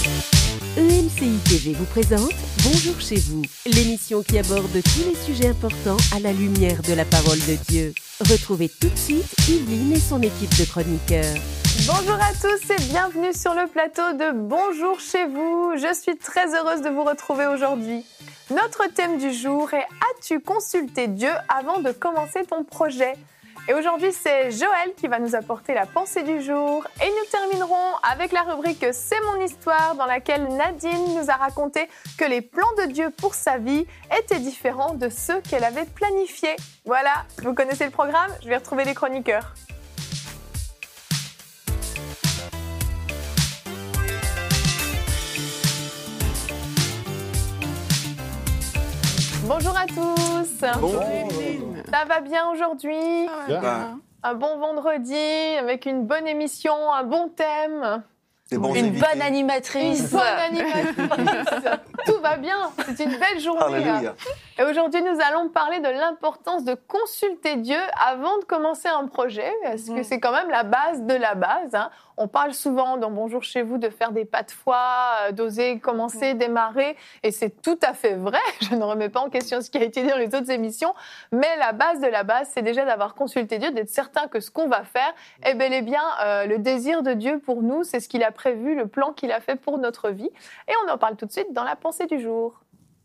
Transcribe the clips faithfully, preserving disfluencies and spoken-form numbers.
E M C I T V vous présente Bonjour chez vous, l'émission qui aborde tous les sujets importants à la lumière de la parole de Dieu. Retrouvez tout de suite Yveline et son équipe de chroniqueurs. Bonjour à tous et bienvenue sur le plateau de Bonjour chez vous. Je suis très heureuse de vous retrouver aujourd'hui. Notre thème du jour est « As-tu consulté Dieu avant de commencer ton projet ?» Et aujourd'hui, c'est Joël qui va nous apporter la pensée du jour. Et nous terminerons avec la rubrique « C'est mon histoire » dans laquelle Nadine nous a raconté que les plans de Dieu pour sa vie étaient différents de ceux qu'elle avait planifiés. Voilà, vous connaissez le programme, je vais retrouver les chroniqueurs. Bonjour à tous. Bonjour. Ça va bien aujourd'hui? Bien. Un bon vendredi avec une bonne émission, un bon thème. Des bons Une invités. bonne animatrice. Une bonne animatrice. Tout va bien. C'est une belle journée. Alléluia. Et aujourd'hui, nous allons parler de l'importance de consulter Dieu avant de commencer un projet, parce que c'est quand même la base de la base. Hein. On parle souvent dans Bonjour chez vous de faire des pas de foi, euh, d'oser commencer, démarrer, et c'est tout à fait vrai. Je ne remets pas en question ce qui a été dit dans les autres émissions, mais la base de la base, c'est déjà d'avoir consulté Dieu, d'être certain que ce qu'on va faire est bel et bien euh, le désir de Dieu pour nous, c'est ce qu'il a prévu, le plan qu'il a fait pour notre vie. Et on en parle tout de suite dans la pensée du jour.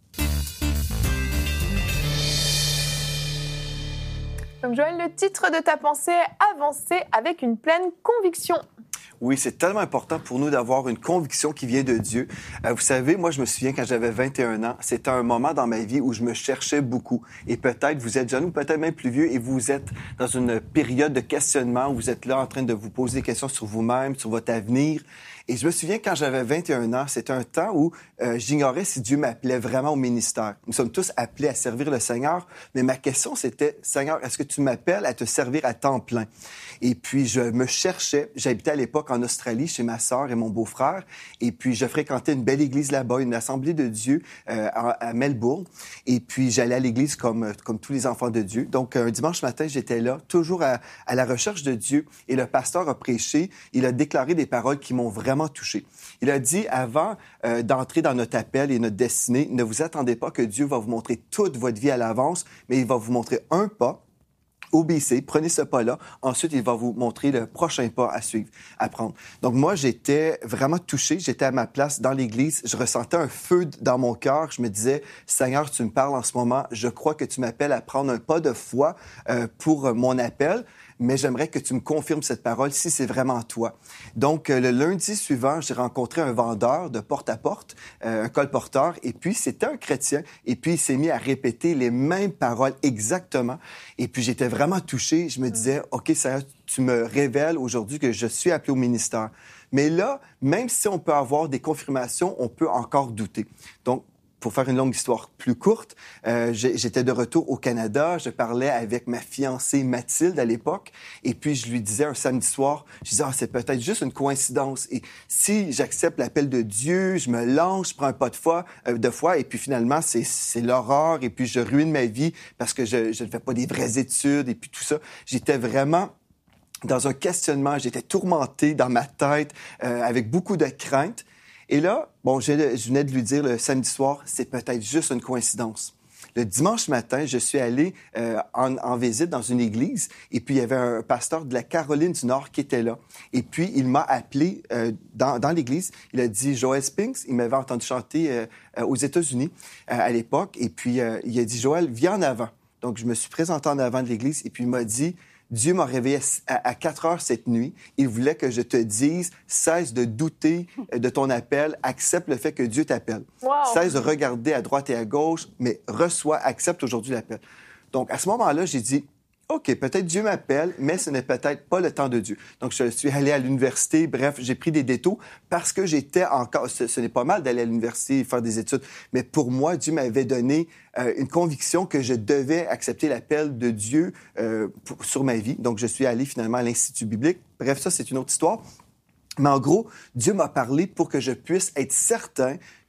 Donc Joël, le titre de ta pensée est « Avancer avec une pleine conviction ». Oui, c'est tellement important pour nous d'avoir une conviction qui vient de Dieu. Euh, vous savez, moi, je me souviens quand j'avais vingt et un ans, c'était un moment dans ma vie où je me cherchais beaucoup. Et peut-être vous êtes jeune ou peut-être même plus vieux et vous êtes dans une période de questionnement où vous êtes là en train de vous poser des questions sur vous-même, sur votre avenir. Et je me souviens quand j'avais vingt et un ans, c'était un temps où euh, j'ignorais si Dieu m'appelait vraiment au ministère. Nous sommes tous appelés à servir le Seigneur, mais ma question c'était, Seigneur, est-ce que tu m'appelles à te servir à temps plein? Et puis je me cherchais, j'habitais à l'époque en Australie chez ma sœur et mon beau-frère, et puis je fréquentais une belle église là-bas, une assemblée de Dieu euh, à, à Melbourne, et puis j'allais à l'église comme, comme tous les enfants de Dieu. Donc un dimanche matin, j'étais là, toujours à, à la recherche de Dieu, et le pasteur a prêché, il a déclaré des paroles qui m'ont vraiment touché. Il a dit, avant euh, d'entrer dans notre appel et notre destinée, ne vous attendez pas que Dieu va vous montrer toute votre vie à l'avance, mais il va vous montrer un pas. Obéissez, prenez ce pas-là. Ensuite, il va vous montrer le prochain pas à suivre, à prendre. Donc moi, j'étais vraiment touché. J'étais à ma place dans l'Église. Je ressentais un feu dans mon cœur. Je me disais, Seigneur, tu me parles en ce moment. Je crois que tu m'appelles à prendre un pas de foi euh, pour mon appel. Mais j'aimerais que tu me confirmes cette parole si c'est vraiment toi. Donc, euh, le lundi suivant, j'ai rencontré un vendeur de porte-à-porte, euh, un colporteur, et puis c'était un chrétien, et puis il s'est mis à répéter les mêmes paroles exactement. Et puis j'étais vraiment touché. Je me disais, OK, Seigneur, tu me révèles aujourd'hui que je suis appelé au ministère. Mais là, même si on peut avoir des confirmations, on peut encore douter. Donc, pour faire une longue histoire plus courte, euh, j'étais de retour au Canada. Je parlais avec ma fiancée Mathilde à l'époque. Et puis, je lui disais un samedi soir, je disais, ah, c'est peut-être juste une coïncidence. Et si j'accepte l'appel de Dieu, je me lance, je prends un pas de foi, euh, de foi et puis finalement, c'est, c'est l'horreur. Et puis, je ruine ma vie parce que je, je ne fais pas des vraies études et puis tout ça. J'étais vraiment dans un questionnement. J'étais tourmenté dans ma tête euh, avec beaucoup de crainte. Et là, bon, je, je venais de lui dire le samedi soir, c'est peut-être juste une coïncidence. Le dimanche matin, je suis allé euh, en, en visite dans une église et puis il y avait un pasteur de la Caroline du Nord qui était là. Et puis, il m'a appelé euh, dans, dans l'église. Il a dit « Joël Spinks ». Il m'avait entendu chanter euh, euh, aux États-Unis euh, à l'époque. Et puis, euh, il a dit « Joël, viens en avant ». Donc, je me suis présenté en avant de l'église et puis il m'a dit « Dieu m'a réveillé à quatre heures cette nuit. Il voulait que je te dise, cesse de douter de ton appel, accepte le fait que Dieu t'appelle. Wow. Cesse de regarder à droite et à gauche, mais reçois, accepte aujourd'hui l'appel. » Donc, à ce moment-là, j'ai dit, OK, peut-être Dieu m'appelle, mais ce n'est peut-être pas le temps de Dieu. Donc, je suis allé à l'université. Bref, j'ai pris des détours parce que j'étais encore... Ce, ce n'est pas mal d'aller à l'université et faire des études, mais pour moi, Dieu m'avait donné euh, une conviction que je devais accepter l'appel de Dieu euh, pour, sur ma vie. Donc, je suis allé finalement à l'Institut biblique. Bref, ça, c'est une autre histoire. Mais en gros, Dieu m'a parlé pour que je puisse être certain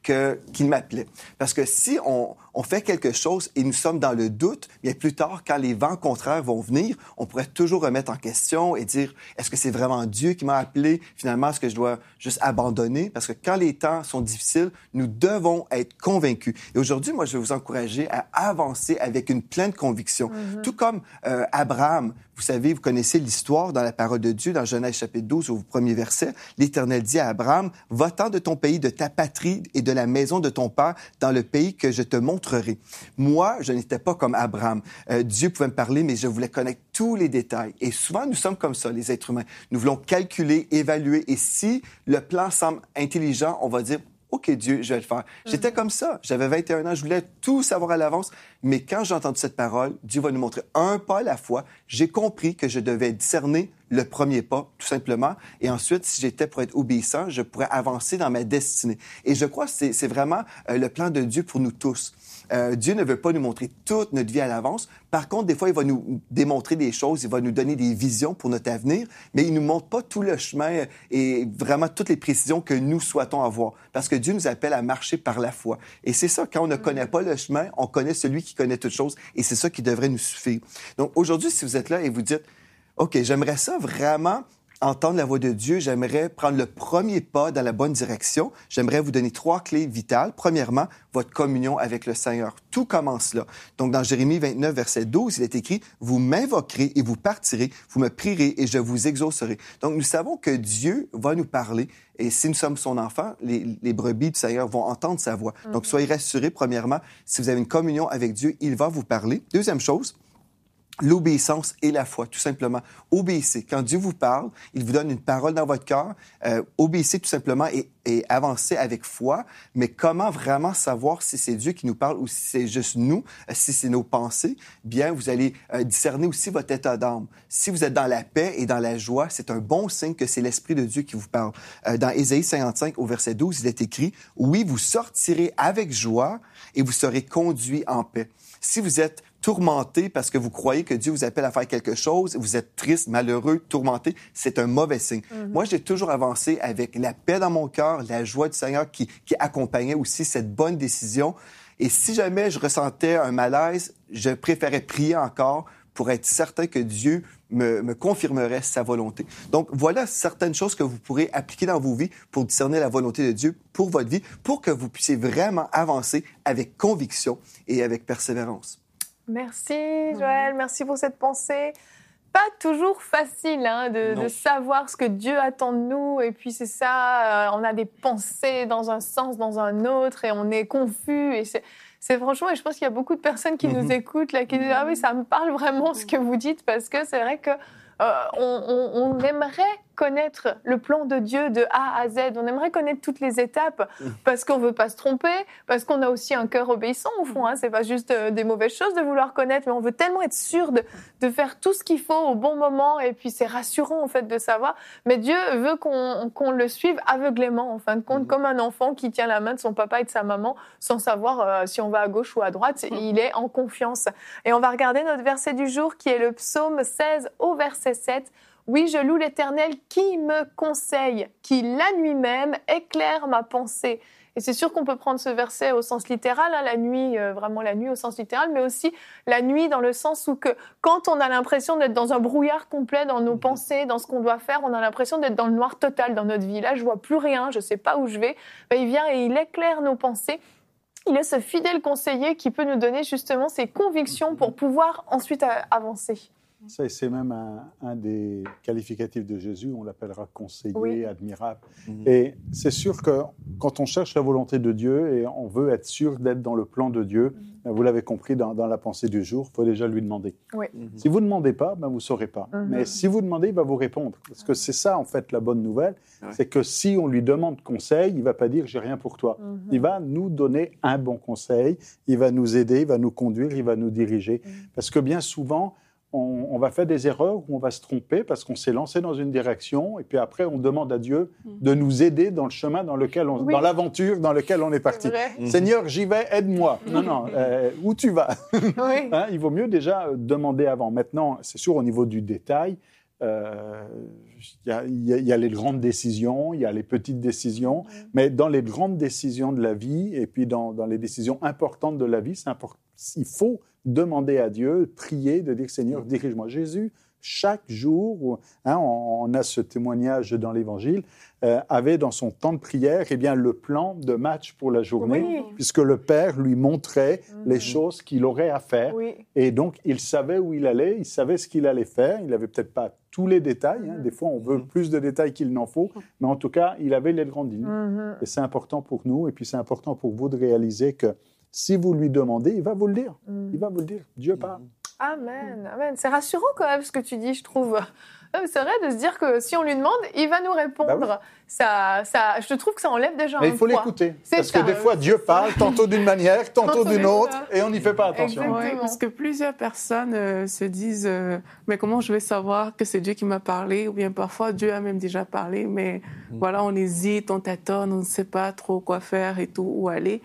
que, qu'il m'appelait. Parce que si on, on fait quelque chose et nous sommes dans le doute, bien plus tard, quand les vents contraires vont venir, on pourrait toujours remettre en question et dire, est-ce que c'est vraiment Dieu qui m'a appelé? Finalement, est-ce que je dois juste abandonner? Parce que quand les temps sont difficiles, nous devons être convaincus. Et aujourd'hui, moi, je vais vous encourager à avancer avec une pleine conviction. Mm-hmm. Tout comme euh, Abraham, vous savez, vous connaissez l'histoire dans la parole de Dieu, dans Genèse chapitre douze, au premier verset. L'Éternel dit à Abraham, « Va-t'en de ton pays, de ta patrie et de la maison de ton père dans le pays que je te montrerai. » Moi, je n'étais pas comme Abraham. Euh, Dieu pouvait me parler, mais je voulais connaître tous les détails. Et souvent, nous sommes comme ça, les êtres humains. Nous voulons calculer, évaluer. Et si le plan semble intelligent, on va dire, OK, Dieu, je vais le faire. Mm-hmm. J'étais comme ça. J'avais vingt et un ans. Je voulais tout savoir à l'avance. Mais quand j'ai entendu cette parole, Dieu va nous montrer un pas à la fois. J'ai compris que je devais discerner le premier pas, tout simplement. Et ensuite, si j'étais pour être obéissant, je pourrais avancer dans ma destinée. Et je crois que c'est, c'est vraiment euh, le plan de Dieu pour nous tous. Euh, Dieu ne veut pas nous montrer toute notre vie à l'avance. Par contre, des fois, il va nous démontrer des choses, il va nous donner des visions pour notre avenir, mais il ne nous montre pas tout le chemin et vraiment toutes les précisions que nous souhaitons avoir. Parce que Dieu nous appelle à marcher par la foi. Et c'est ça, quand on ne connaît pas le chemin, on connaît celui qui connaît toutes choses et c'est ça qui devrait nous suffire. Donc aujourd'hui, si vous êtes là et vous dites, OK, j'aimerais ça vraiment entendre la voix de Dieu, j'aimerais prendre le premier pas dans la bonne direction. J'aimerais vous donner trois clés vitales. Premièrement, votre communion avec le Seigneur. Tout commence là. Donc, dans Jérémie vingt-neuf, verset douze, il est écrit, « Vous m'invoquerez et vous partirez, vous me prierez et je vous exaucerai. » Donc, nous savons que Dieu va nous parler et si nous sommes son enfant, les, les brebis du Seigneur vont entendre sa voix. Mm-hmm. Donc, soyez rassurés, premièrement, si vous avez une communion avec Dieu, il va vous parler. Deuxième chose, l'obéissance et la foi, tout simplement. Obéissez. Quand Dieu vous parle, il vous donne une parole dans votre cœur. Euh, obéissez tout simplement et, et avancez avec foi. Mais comment vraiment savoir si c'est Dieu qui nous parle ou si c'est juste nous, si c'est nos pensées? Bien, vous allez euh, discerner aussi votre état d'âme. Si vous êtes dans la paix et dans la joie, c'est un bon signe que c'est l'Esprit de Dieu qui vous parle. Euh, dans Ésaïe cinquante-cinq, au verset douze, il est écrit, « Oui, vous sortirez avec joie et vous serez conduits en paix. » Si vous êtes tourmenté parce que vous croyez que Dieu vous appelle à faire quelque chose, vous êtes triste, malheureux, tourmenté, c'est un mauvais signe. Mm-hmm. Moi, j'ai toujours avancé avec la paix dans mon cœur, la joie du Seigneur qui, qui accompagnait aussi cette bonne décision. Et si jamais je ressentais un malaise, je préférais prier encore pour être certain que Dieu me, me confirmerait sa volonté. Donc, voilà certaines choses que vous pourrez appliquer dans vos vies pour discerner la volonté de Dieu pour votre vie, pour que vous puissiez vraiment avancer avec conviction et avec persévérance. Merci Joël, merci pour cette pensée. Pas toujours facile hein, de, de savoir ce que Dieu attend de nous. Et puis c'est ça, euh, on a des pensées dans un sens, dans un autre, et on est confus. Et c'est, c'est franchement, et je pense qu'il y a beaucoup de personnes qui mm-hmm. nous écoutent, là, qui disent « Ah oui, ça me parle vraiment ce que vous dites », parce que c'est vrai que euh, on, on, on aimerait connaître le plan de Dieu de A à Z. On aimerait connaître toutes les étapes parce qu'on veut pas se tromper, parce qu'on a aussi un cœur obéissant au fond. Hein. C'est pas juste euh, des mauvaises choses de vouloir connaître, mais on veut tellement être sûr de, de faire tout ce qu'il faut au bon moment. Et puis c'est rassurant en fait de savoir. Mais Dieu veut qu'on, qu'on le suive aveuglément en fin de compte, mmh. comme un enfant qui tient la main de son papa et de sa maman sans savoir euh, si on va à gauche ou à droite. Mmh. Il est en confiance. Et on va regarder notre verset du jour qui est le psaume seize au verset sept. Oui, je loue l'Éternel qui me conseille, qui la nuit même éclaire ma pensée. Et c'est sûr qu'on peut prendre ce verset au sens littéral, hein, la nuit, euh, vraiment la nuit au sens littéral, mais aussi la nuit dans le sens où que quand on a l'impression d'être dans un brouillard complet dans nos pensées, dans ce qu'on doit faire, on a l'impression d'être dans le noir total dans notre vie. Là, je vois plus rien, je sais pas où je vais. Ben, il vient et il éclaire nos pensées. Il est ce fidèle conseiller qui peut nous donner justement ses convictions pour pouvoir ensuite avancer. Ça, c'est même un, un des qualificatifs de Jésus, on l'appellera conseiller, oui. admirable. Mmh. Et c'est sûr que quand on cherche la volonté de Dieu et on veut être sûr d'être dans le plan de Dieu, mmh. vous l'avez compris dans, dans la pensée du jour, il faut déjà lui demander. Oui. Mmh. Si vous ne demandez pas, ben vous ne saurez pas. Mmh. Mais si vous demandez, il va vous répondre. Parce que c'est ça, en fait, la bonne nouvelle, ouais. c'est que si on lui demande conseil, il ne va pas dire « j'ai rien pour toi mmh. ». Il va nous donner un bon conseil, il va nous aider, il va nous conduire, il va nous diriger. Mmh. Parce que bien souvent, On, on va faire des erreurs où on va se tromper parce qu'on s'est lancé dans une direction et puis après on demande à Dieu de nous aider dans le chemin dans lequel on, oui. dans l'aventure dans laquelle on est parti. Est Seigneur, j'y vais, aide-moi. Non, non, euh, où tu vas? Oui. hein, il vaut mieux déjà demander avant. Maintenant, c'est sûr au niveau du détail, euh, il y, a, il y a les grandes décisions, il y a les petites décisions, mmh. mais dans les grandes décisions de la vie et puis dans, dans les décisions importantes de la vie, c'est important, il faut demander à Dieu, prier, de dire « Seigneur, dirige-moi ». Jésus, chaque jour, hein, on a ce témoignage dans l'Évangile, euh, avait dans son temps de prière eh bien, le plan de match pour la journée, oui. puisque le Père lui montrait mmh. les choses qu'il aurait à faire. Oui. Et donc, il savait où il allait, il savait ce qu'il allait faire. Il n'avait peut-être pas tous les détails. Hein. Des fois, on veut mmh. plus de détails qu'il n'en faut. Mais en tout cas, il avait les grandes lignes. Mmh. Et c'est important pour nous. Et puis, c'est important pour vous de réaliser que si vous lui demandez, il va vous le dire. Mmh. Il va vous le dire. Dieu parle. Amen, amen. C'est rassurant quand même ce que tu dis, je trouve. C'est vrai de se dire que si on lui demande, il va nous répondre. Bah oui. ça, ça, je trouve que ça enlève déjà Mais un il faut poids. l'écouter. C'est parce ça, que des fois, Dieu parle tantôt d'une manière, tantôt d'une autre, et on n'y fait pas attention. Ouais, parce que plusieurs personnes euh, se disent euh, « Mais comment je vais savoir que c'est Dieu qui m'a parlé ?» Ou bien parfois, Dieu a même déjà parlé, mais mmh. voilà, on hésite, on tâtonne, on ne sait pas trop quoi faire et tout, où aller.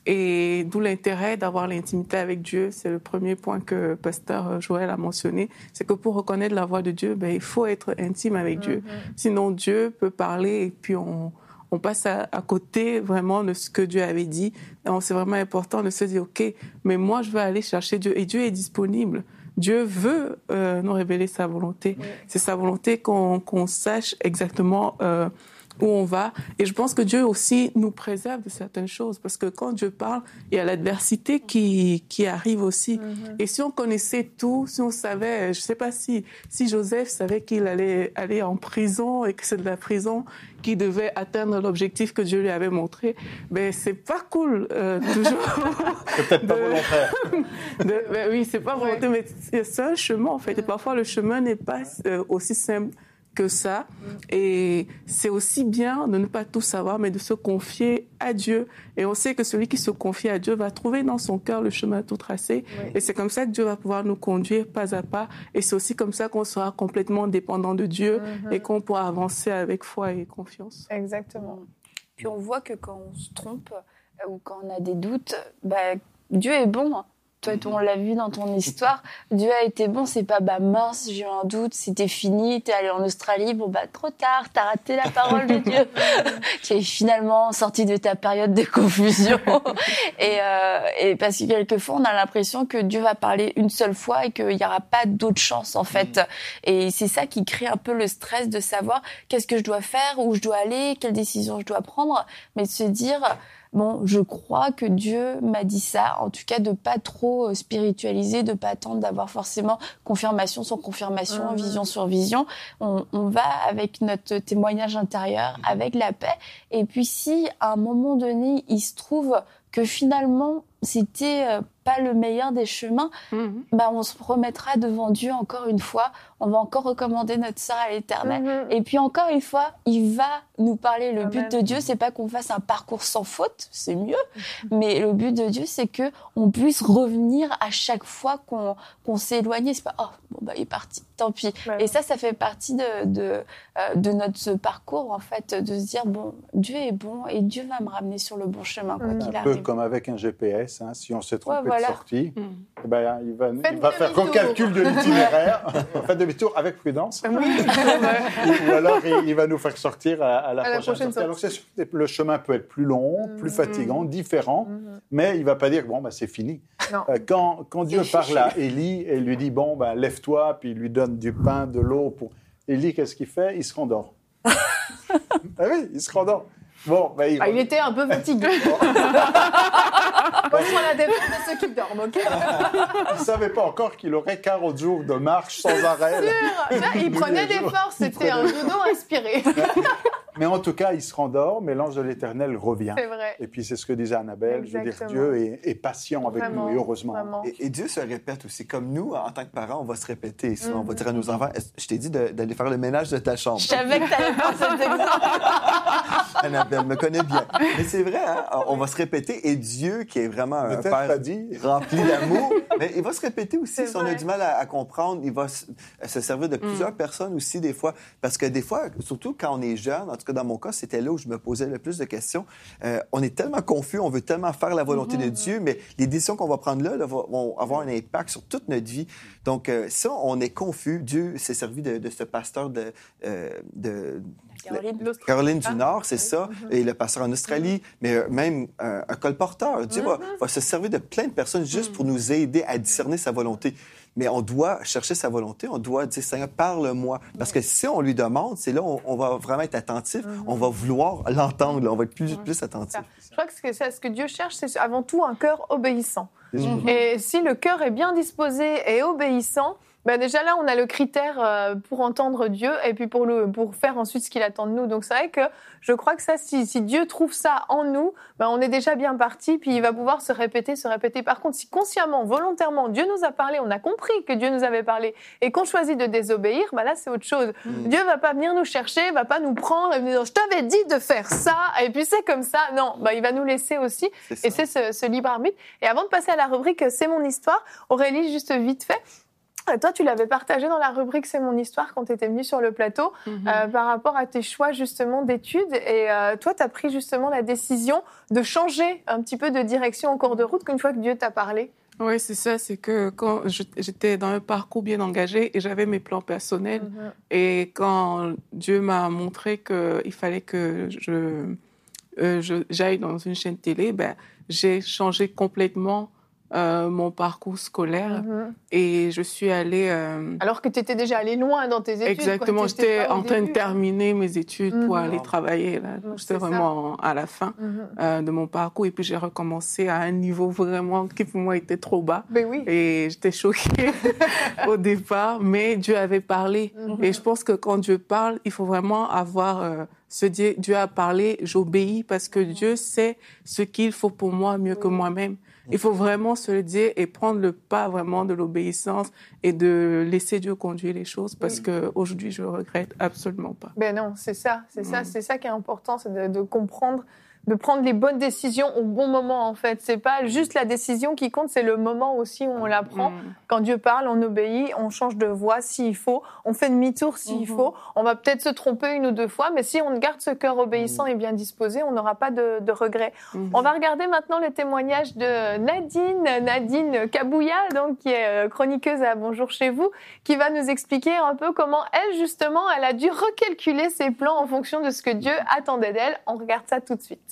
Et d'où l'intérêt d'avoir l'intimité avec Dieu. C'est le premier point que Pasteur Joël a mentionné. C'est que pour reconnaître la voix de Dieu, ben, il faut être intime avec mm-hmm. Dieu. Sinon, Dieu peut parler et puis on, on passe à, à côté vraiment de ce que Dieu avait dit. Donc, c'est vraiment important de se dire, OK, mais moi, je veux aller chercher Dieu. Et Dieu est disponible. Dieu veut euh, nous révéler sa volonté. Oui. C'est sa volonté qu'on, qu'on sache exactement... Euh, où on va. Et je pense que Dieu aussi nous préserve de certaines choses, parce que quand Dieu parle, il y a l'adversité qui, qui arrive aussi. Mm-hmm. Et si on connaissait tout, si on savait, je ne sais pas si, si Joseph savait qu'il allait aller en prison et que c'est de la prison qui devait atteindre l'objectif que Dieu lui avait montré, ben c'est pas cool, euh, toujours. C'est peut-être pas de... volontaire. de... Ben oui, c'est pas volontaire, ouais. mais c'est un chemin, en fait. Et parfois, le chemin n'est pas euh, aussi simple que ça. Et c'est aussi bien de ne pas tout savoir, mais de se confier à Dieu. Et on sait que celui qui se confie à Dieu va trouver dans son cœur le chemin tout tracé. Oui. Et c'est comme ça que Dieu va pouvoir nous conduire pas à pas. Et c'est aussi comme ça qu'on sera complètement dépendant de Dieu mm-hmm. et qu'on pourra avancer avec foi et confiance. Exactement. Puis on voit que quand on se trompe ou quand on a des doutes, bah, Dieu est bon. Toi, on l'a vu dans ton histoire, Dieu a été bon, c'est pas bah mince, j'ai eu un doute, c'était fini, t'es allé en Australie, bon bah trop tard, t'as raté la parole de Dieu. Tu es finalement sorti de ta période de confusion. et, euh, et parce que quelquefois, on a l'impression que Dieu va parler une seule fois et qu'il n'y aura pas d'autre chance en fait. Mmh. Et c'est ça qui crée un peu le stress de savoir qu'est-ce que je dois faire, où je dois aller, quelle décision je dois prendre, mais de se dire... Bon, je crois que Dieu m'a dit ça, en tout cas de pas trop spiritualiser, de pas attendre d'avoir forcément confirmation sur confirmation, mmh. vision sur vision. On, on va avec notre témoignage intérieur, mmh. avec la paix. Et puis si à un moment donné, il se trouve que finalement c'était euh, pas le meilleur des chemins, mmh. bah on se remettra devant Dieu encore une fois. On va encore recommander notre sœur à l'Éternel. Mmh. Et puis encore une fois, il va nous parler. Le Amen. But de Dieu, c'est pas qu'on fasse un parcours sans faute, c'est mieux. Mmh. Mais le but de Dieu, c'est que on puisse revenir à chaque fois qu'on qu'on s'est éloigné. C'est pas oh bon bah il est parti, tant pis. Ouais. Et ça, ça fait partie de de euh, de notre parcours en fait, de se dire bon Dieu est bon et Dieu va me ramener sur le bon chemin quoi mmh. qu'il arrive. Un peu comme avec un G P S. Hein, si on s'est trompé ouais, voilà. de sortie, mmh. eh ben, il va, il va faire qu'on calcule de l'itinéraire, faites demi-tour avec prudence, oui. ou alors il, il va nous faire sortir à, à la, à prochaine, la prochaine sortie. Alors c'est sûr que le chemin peut être plus long, mmh. plus fatigant, différent, mmh. mais il ne va pas dire bon, ben, c'est fini. Euh, quand, quand Dieu parle à Élie et lui dit bon, ben, lève-toi, puis il lui donne du pain, de l'eau, pour... Élie, qu'est-ce qu'il fait? Il se rendort. Ah oui, il se rendort. Bon, ben, il, ah, il était un peu fatigué. Moi, je prends la défense de ceux qui dorment, ok? Il ne savait pas encore qu'il aurait quarante jours de marche sans arrêt. Sûr. Là, il prenait des forces, c'était un dodo inspiré. Mais en tout cas, il se rendort, mais l'ange de l'Éternel revient. C'est vrai. Et puis, c'est ce que disait Annabelle. Exactement. Je veux dire, Dieu est, est patient avec vraiment, nous, et heureusement. Et, et Dieu se répète aussi. Comme nous, en tant que parents, on va se répéter. Souvent, mm-hmm. on va dire à nos enfants, je t'ai dit de, d'aller faire le ménage de ta chambre. Je savais que t'allais prendre cet exemple. Annabelle me connaît bien. Mais c'est vrai, hein? On va se répéter. Et Dieu, qui est vraiment un Peut-être père dit. rempli d'amour, mais il va se répéter aussi. C'est si vrai. On a du mal à, à comprendre, il va se, se servir de plusieurs mm. personnes aussi, des fois. Parce que des fois, surtout quand on est jeune, en tout cas dans mon cas, c'était là où je me posais le plus de questions. Euh, on est tellement confus, on veut tellement faire la volonté mm-hmm. de Dieu, mais les décisions qu'on va prendre là, là vont avoir un impact sur toute notre vie. Donc, euh, ça, on est confus. Dieu s'est servi de, de ce pasteur de... Euh, de Caroline, la, Caroline du Nord, c'est ça, mm-hmm. et le pasteur en Australie, mm-hmm. mais euh, même euh, un colporteur. Dieu mm-hmm. va, va se servir de plein de personnes juste mm-hmm. pour nous aider à discerner sa volonté. Mais on doit chercher sa volonté, on doit dire, Seigneur, parle-moi. Parce que si on lui demande, c'est là où on, on va vraiment être attentif, mm-hmm. on va vouloir l'entendre, là, on va être plus, mm-hmm. plus attentif. Je crois que ce, que ce que Dieu cherche, c'est avant tout un cœur obéissant. Mm-hmm. Et si le cœur est bien disposé et obéissant, ben déjà là, on a le critère euh, pour entendre Dieu et puis pour, le, pour faire ensuite ce qu'il attend de nous. Donc c'est vrai que je crois que ça, si, si Dieu trouve ça en nous, ben on est déjà bien parti, puis il va pouvoir se répéter, se répéter. Par contre, si consciemment, volontairement, Dieu nous a parlé, on a compris que Dieu nous avait parlé et qu'on choisit de désobéir, ben là, c'est autre chose. Mmh. Dieu va pas venir nous chercher, va pas nous prendre et nous dire « je t'avais dit de faire ça » et puis c'est comme ça. Non, ben il va nous laisser aussi c'est et c'est ce, ce libre arbitre. Et avant de passer à la rubrique « C'est mon histoire », Aurélie, juste vite fait, toi, tu l'avais partagé dans la rubrique « C'est mon histoire » quand tu étais venue sur le plateau mm-hmm. euh, par rapport à tes choix justement d'études. Et euh, toi, tu as pris justement la décision de changer un petit peu de direction en cours de route qu'une fois que Dieu t'a parlé. Oui, c'est ça. C'est que quand je, j'étais dans un parcours bien engagé et j'avais mes plans personnels. Mm-hmm. Et quand Dieu m'a montré qu'il fallait que je, euh, je, j'aille dans une chaîne télé, ben, j'ai changé complètement Euh, mon parcours scolaire mm-hmm. et je suis allée... Euh... Alors que tu étais déjà allée loin dans tes études. Exactement, j'étais en train de terminer mes études mm-hmm. pour aller travailler. Là. Mm-hmm. J'étais vraiment ça. À la fin mm-hmm. euh, de mon parcours et puis j'ai recommencé à un niveau vraiment qui pour moi était trop bas. Ben oui. Et j'étais choquée au départ, mais Dieu avait parlé. Mm-hmm. Et je pense que quand Dieu parle, il faut vraiment avoir... Euh, se dire, Dieu a parlé, j'obéis parce que mm-hmm. Dieu sait ce qu'il faut pour moi mieux mm-hmm. que moi-même. Il faut vraiment se le dire et prendre le pas vraiment de l'obéissance et de laisser Dieu conduire les choses parce oui. qu'aujourd'hui, je ne regrette absolument pas. Ben non, c'est ça, c'est mmh. ça, c'est ça qui est important, c'est de, de comprendre, de prendre les bonnes décisions au bon moment en fait. C'est pas juste la décision qui compte, c'est le moment aussi où on la prend. Mmh. Quand Dieu parle, on obéit, on change de voie s'il faut, on fait demi-tour s'il mmh. faut. On va peut-être se tromper une ou deux fois, mais si on garde ce cœur obéissant mmh. et bien disposé, on n'aura pas de, de regrets. Mmh. On va regarder maintenant le témoignage de Nadine, Nadine Kabouya, donc qui est chroniqueuse à Bonjour chez vous, qui va nous expliquer un peu comment elle justement, elle a dû recalculer ses plans en fonction de ce que Dieu attendait d'elle. On regarde ça tout de suite.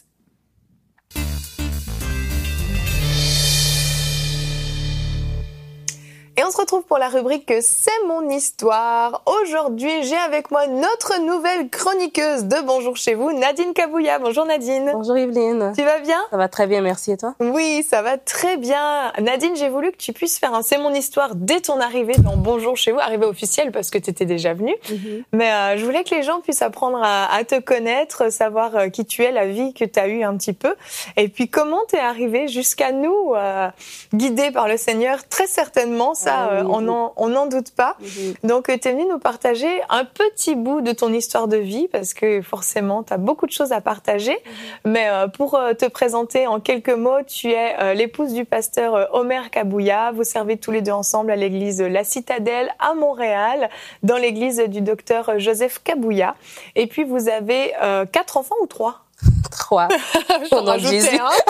Et on se retrouve pour la rubrique « C'est mon histoire ». Aujourd'hui, j'ai avec moi notre nouvelle chroniqueuse de Bonjour chez vous, Nadine Kabouya. Bonjour Nadine. Bonjour Evelyne. Tu vas bien? Ça va très bien, merci. Et toi? Oui, ça va très bien. Nadine, j'ai voulu que tu puisses faire un « C'est mon histoire » dès ton arrivée dans Bonjour chez vous, arrivée officielle parce que tu étais déjà venue. Mm-hmm. Mais euh, je voulais que les gens puissent apprendre à, à te connaître, savoir euh, qui tu es, la vie que tu as eue un petit peu. Et puis comment tu es arrivée jusqu'à nous, euh, guidée par le Seigneur, très certainement. Ça, Euh, on n'en on n'en doute pas. Mm-hmm. Donc, tu es venue nous partager un petit bout de ton histoire de vie parce que forcément, tu as beaucoup de choses à partager. Mm-hmm. Mais euh, pour euh, te présenter en quelques mots, tu es euh, l'épouse du pasteur euh, Omer Kabouya. Vous servez tous les deux ensemble à l'église La Citadelle à Montréal, dans l'église du docteur Joseph Kabouya. Et puis, vous avez euh, quatre enfants ou trois? Trois. J'en rajoutais un.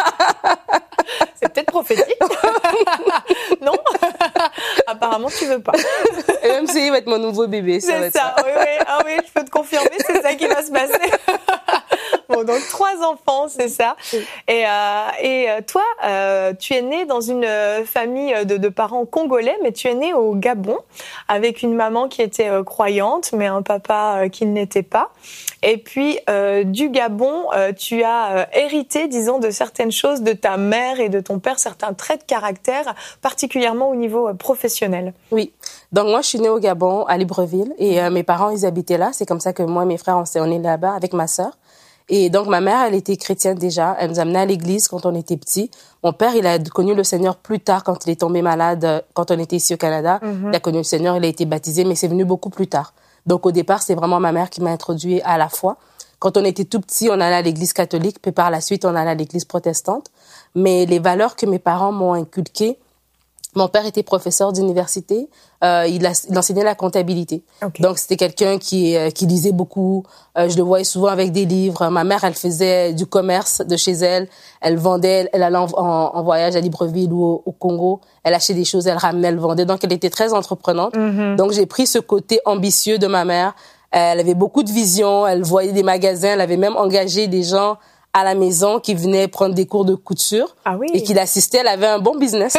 C'est peut-être prophétique. Non? Apparemment, tu veux pas. Et même s'il va être mon nouveau bébé, ça c'est va être ça. ça. Oui, oui. Ah oui, je peux te confirmer, c'est ça qui va se passer. Bon, donc trois enfants, c'est ça. Et, euh, et toi, euh, tu es née dans une famille de, de parents congolais, mais tu es née au Gabon avec une maman qui était euh, croyante, mais un papa euh, qui ne l'était pas. Et puis euh, du Gabon, euh, tu as euh, hérité, disons, de certaines choses de ta mère et de ton père, certains traits de caractère, particulièrement au niveau euh, professionnel. Oui. Donc moi, je suis née au Gabon, à Libreville, et euh, mes parents, ils habitaient là. C'est comme ça que moi et mes frères, on, on est là-bas avec ma sœur. Et donc, ma mère, elle était chrétienne déjà. Elle nous amenait à l'église quand on était petits. Mon père, il a connu le Seigneur plus tard quand il est tombé malade, quand on était ici au Canada. Mm-hmm. Il a connu le Seigneur, il a été baptisé, mais c'est venu beaucoup plus tard. Donc, au départ, c'est vraiment ma mère qui m'a introduit à la foi. Quand on était tout petit, on allait à l'église catholique, puis par la suite, on allait à l'église protestante. Mais les valeurs que mes parents m'ont inculquées, Mon père était professeur d'université. Euh, il, a, il enseignait la comptabilité. Okay. Donc, c'était quelqu'un qui, euh, qui lisait beaucoup. Euh, je le voyais souvent avec des livres. Ma mère, elle faisait du commerce de chez elle. Elle vendait, elle allait en, en, en voyage à Libreville ou au, au Congo. Elle achetait des choses, elle ramenait, elle vendait. Donc, elle était très entreprenante. Mm-hmm. Donc, j'ai pris ce côté ambitieux de ma mère. Elle avait beaucoup de vision. Elle voyait des magasins. Elle avait même engagé des gens à la maison qui venaient prendre des cours de couture. Ah oui. Et qui l'assistaient. Elle avait un bon business.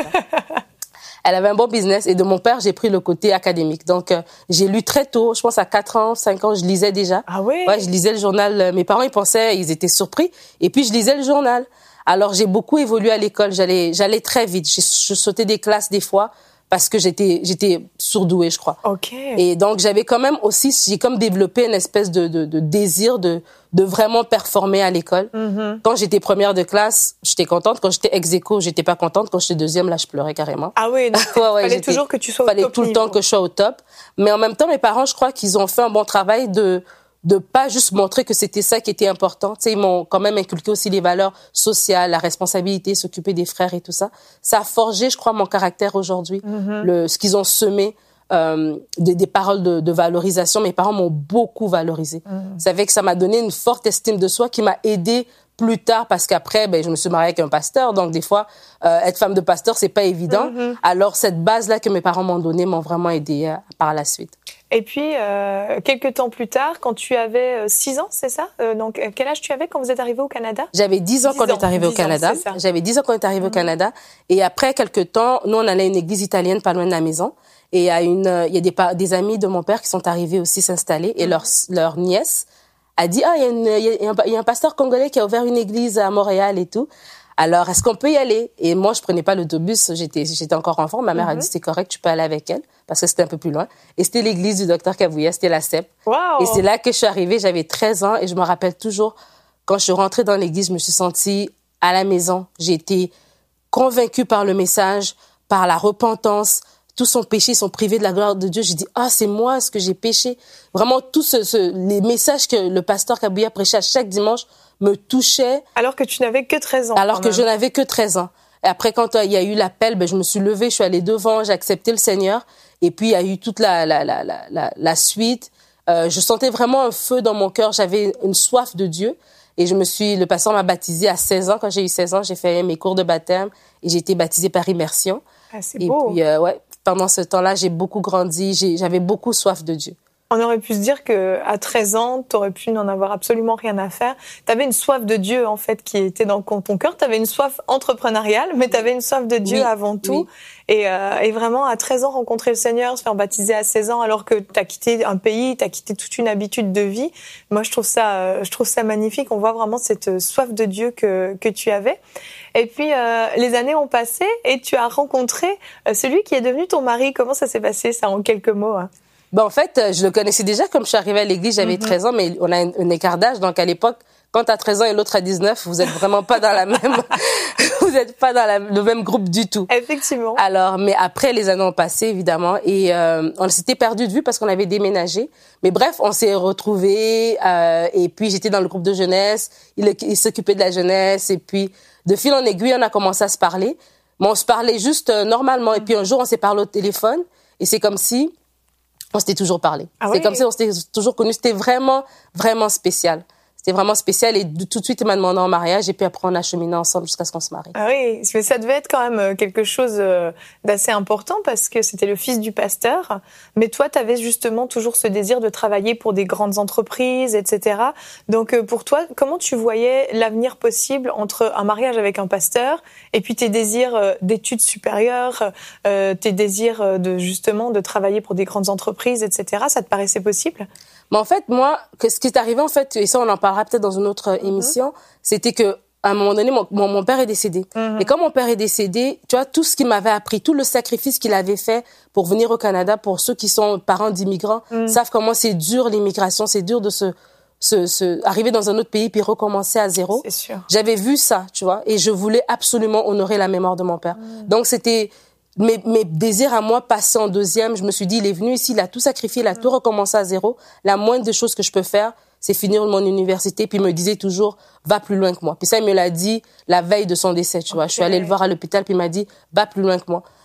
Elle avait un bon business et de mon père, j'ai pris le côté académique. Donc, euh, j'ai lu très tôt, je pense à quatre ans, cinq ans, je lisais déjà. Ah oui? Ouais, je lisais le journal. Mes parents, ils pensaient, ils étaient surpris. Et puis, je lisais le journal. Alors, j'ai beaucoup évolué à l'école. J'allais, j'allais très vite. Je, je sautais des classes des fois parce que j'étais, j'étais surdouée, je crois. Ok. Et donc, j'avais quand même aussi, j'ai comme développé une espèce de, de, de désir de, de vraiment performer à l'école. Mm-hmm. Quand j'étais première de classe, j'étais contente. Quand j'étais ex-aequo, j'étais pas contente. Quand j'étais deuxième, là, je pleurais carrément. Ah oui, donc ouais, ouais, fallait toujours que tu sois au top. Fallait tout le temps que je sois au top. Mais en même temps, mes parents, je crois qu'ils ont fait un bon travail de de pas juste montrer que c'était ça qui était important. Tu sais, ils m'ont quand même inculqué aussi les valeurs sociales, la responsabilité, s'occuper des frères et tout ça. Ça a forgé, je crois, mon caractère aujourd'hui. Mm-hmm. Le, ce qu'ils ont semé, euh, des, des paroles de, de valorisation. Mes parents m'ont beaucoup valorisé. Mm-hmm. Ça fait que ça m'a donné une forte estime de soi qui m'a aidée plus tard parce qu'après, ben, je me suis mariée avec un pasteur. Donc, des fois, euh, être femme de pasteur, c'est pas évident. Mm-hmm. Alors, cette base-là que mes parents m'ont donnée m'ont vraiment aidée euh, par la suite. Et puis, euh, quelques temps plus tard, quand tu avais six ans, c'est ça? euh, Donc, quel âge tu avais quand vous êtes arrivé au Canada? J'avais dix ans quand on est arrivé au Canada. J'avais dix ans quand on est arrivé mmh. au Canada. Et après quelques temps, nous, on allait à une église italienne pas loin de la maison. Et il y a, une, il y a des, des amis de mon père qui sont arrivés aussi s'installer. Et mmh. leur, leur nièce a dit, ah, il y a, une, il y a, un, il y a un pasteur congolais qui a ouvert une église à Montréal et tout. Alors, est-ce qu'on peut y aller? Et moi, je prenais pas l'autobus. J'étais, j'étais encore enfant. Ma mère mm-hmm. a dit, c'est correct, tu peux aller avec elle. Parce que c'était un peu plus loin. Et c'était l'église du docteur Kabouya. C'était la C E P. Wow. Et c'est là que je suis arrivée. J'avais treize ans. Et je me rappelle toujours, quand je suis rentrée dans l'église, je me suis sentie à la maison. J'ai été convaincue par le message, par la repentance. Tous son péché, ils sont privés de la gloire de Dieu. J'ai dit, ah, c'est moi, ce que j'ai péché. Vraiment, tous ce, ce, les messages que le pasteur Kabouya prêchait à chaque dimanche me touchaient. Alors que tu n'avais que treize ans. Alors que je n'avais que treize ans. Et après, quand il y a eu l'appel, ben, je me suis levée, je suis allée devant, j'ai accepté le Seigneur. Et puis, il y a eu toute la, la, la, la, la, la suite. Euh, je sentais vraiment un feu dans mon cœur. J'avais une soif de Dieu. Et je me suis, le pasteur m'a baptisée à seize ans. Quand j'ai eu seize ans, j'ai fait mes cours de baptême et j'ai été baptisée par immersion. Ah, c'est et beau. puis, euh, ouais, pendant ce temps-là, j'ai beaucoup grandi. J'ai, j'avais beaucoup soif de Dieu. On aurait pu se dire que à treize ans, tu aurais pu n'en avoir absolument rien à faire. Tu avais une soif de Dieu, en fait, qui était dans ton cœur. Tu avais une soif entrepreneuriale, mais tu avais une soif de Dieu oui, avant tout. Oui. Et, euh, et vraiment, à treize ans, rencontrer le Seigneur, se faire baptiser à seize ans, alors que tu as quitté un pays, tu as quitté toute une habitude de vie. Moi, je trouve ça, je trouve ça magnifique. On voit vraiment cette soif de Dieu que, que tu avais. Et puis, euh, les années ont passé et tu as rencontré celui qui est devenu ton mari. Comment ça s'est passé, ça, en quelques mots, hein? Ben, en fait, je le connaissais déjà comme je suis arrivée à l'église, j'avais mm-hmm. treize ans, mais on a un, un écart d'âge. Donc, à l'époque, quand t'as treize ans et l'autre a dix-neuf, vous êtes vraiment pas dans la même, vous êtes pas dans la, le même groupe du tout. Effectivement. Alors, mais après, les années ont passé, évidemment, et euh, on s'était perdu de vue parce qu'on avait déménagé. Mais bref, on s'est retrouvés, euh, et puis j'étais dans le groupe de jeunesse, il, il s'occupait de la jeunesse, et puis de fil en aiguille, on a commencé à se parler. Mais on se parlait juste euh, normalement, et puis un jour, on s'est parlé au téléphone, et c'est comme si on s'était toujours parlé. Ah c'est oui. comme si on s'était toujours connus. C'était vraiment, vraiment spécial. C'était vraiment spécial et tout de suite, il m'a demandé en mariage et puis après, on a cheminé ensemble jusqu'à ce qu'on se marie. Ah oui, mais ça devait être quand même quelque chose d'assez important parce que c'était le fils du pasteur. Mais toi, tu avais justement toujours ce désir de travailler pour des grandes entreprises, et cetera. Donc, pour toi, comment tu voyais l'avenir possible entre un mariage avec un pasteur et puis tes désirs d'études supérieures, euh, tes désirs de justement de travailler pour des grandes entreprises, et cetera. Ça te paraissait possible? Mais en fait, moi, ce qui est arrivé, en fait, et ça, on en parlera peut-être dans une autre mm-hmm. émission, c'était que à un moment donné, mon, mon, mon père est décédé. Mm-hmm. Et quand mon père est décédé, tu vois, tout ce qu'il m'avait appris, tout le sacrifice qu'il avait fait pour venir au Canada, pour ceux qui sont parents d'immigrants, mm-hmm. savent comment c'est dur l'immigration, c'est dur de se, se, se arriver dans un autre pays puis recommencer à zéro. C'est sûr. J'avais vu ça, tu vois, et je voulais absolument honorer la mémoire de mon père. Mm-hmm. Donc c'était Mes, mes désirs à moi passaient en deuxième. Je me suis dit, il est venu ici, il a tout sacrifié, il a mmh. tout recommencé à zéro. La moindre des choses que je peux faire, c'est finir mon université. Puis il me disait toujours, va plus loin que moi. Puis ça, il me l'a dit la veille de son décès, tu vois. Okay. Je suis allée le voir à l'hôpital, puis il m'a dit, va plus loin que moi.